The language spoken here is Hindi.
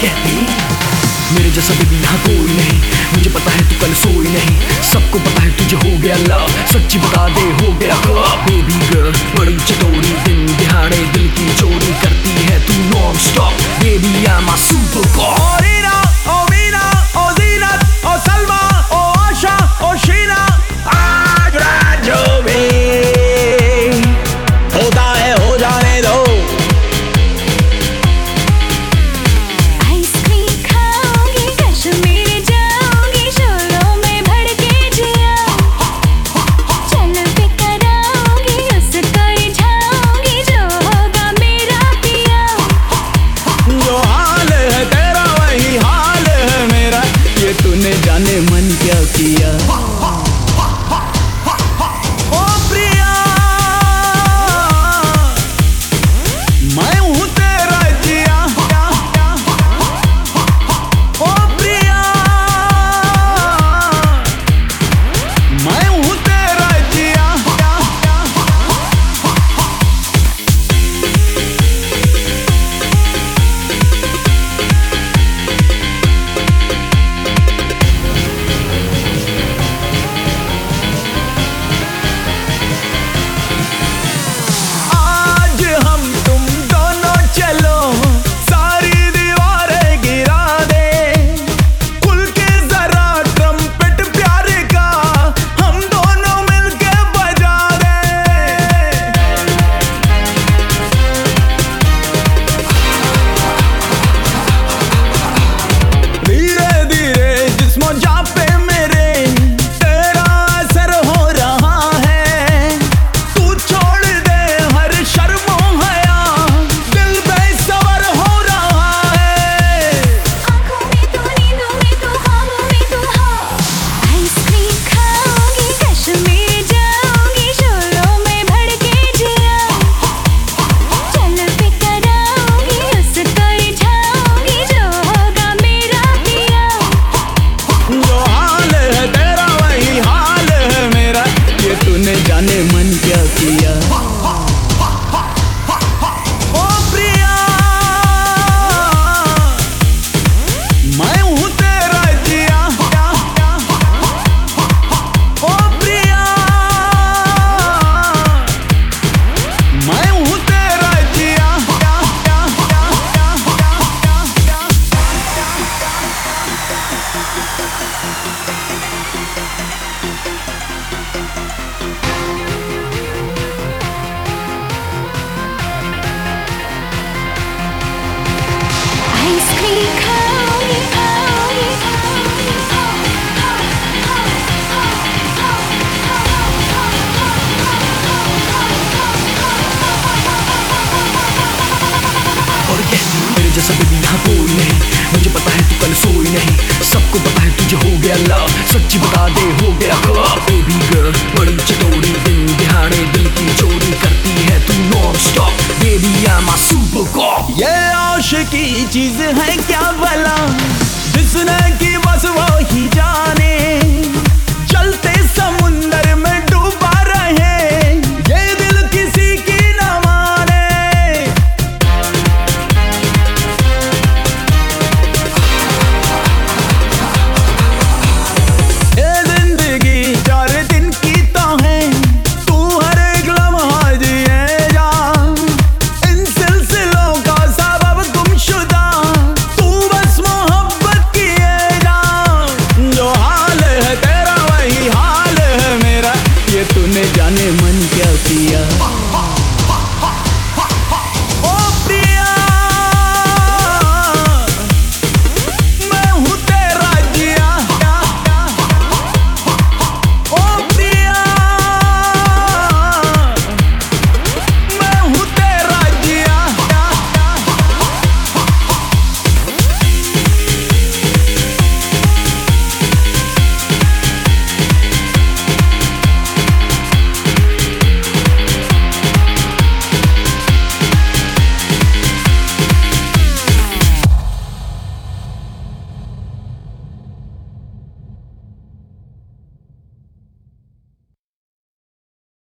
कहती मेरे जैसा बेबी यहाँ कोई नहीं, मुझे पता है तू कल सोई नहीं, सबको पता है तुझे हो गया लव, सच्ची बता दे हो गया कब। बेबी गर्ल बड़ी चटोरी, दिन दिहाड़े दिल की चोरी करती है तू non stop, baby I am a super cop. ओ मीना ओ ज़ीनत ओ सलमा ओ आशा ओ शीना, आज रात जो भी होता है हो जाने दो। जाने मन क्या किया ओ प्रिया, मैं हूँ तेरा जिया। ओ प्रिया, मैं हूँ तेरा जिया। जाने मन क्या किया ओ प्रिया, मैं हूँ तेरा जिया। ओ प्रिया, मैं हूँ तेरा जिया। मेरे जैसा बेबी यहाँ कोई नहीं, मुझे पता है तू कल सोई नहीं, सबको पता है तुझे हो गया लव, सच्ची बता दे हो गया कब। बेबी गर्ल बड़ी चटोरी, दिन दिहाड़े दिल की चोरी करती है तू non stop, baby I am a super cop. ये आशिकी चीज है क्या भला जिसने की